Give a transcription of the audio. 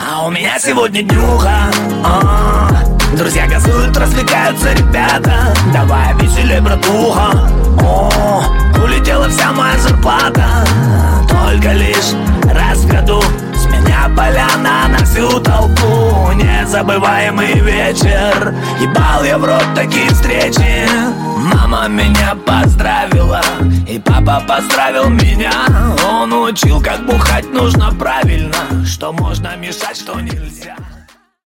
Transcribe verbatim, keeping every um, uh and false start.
А у меня сегодня днюха, а, друзья газуют, развлекаются ребята. Давай веселей, братуха. О, улетела вся моя зарплата. Только лишь раз в году с меня поляна на всю толпу. Незабываемый вечер, ебал я в рот такие встречи. Мама меня поздравила, и папа поздравил меня. Он учил, как бухать нужно правильно, что можно мешать, что нельзя.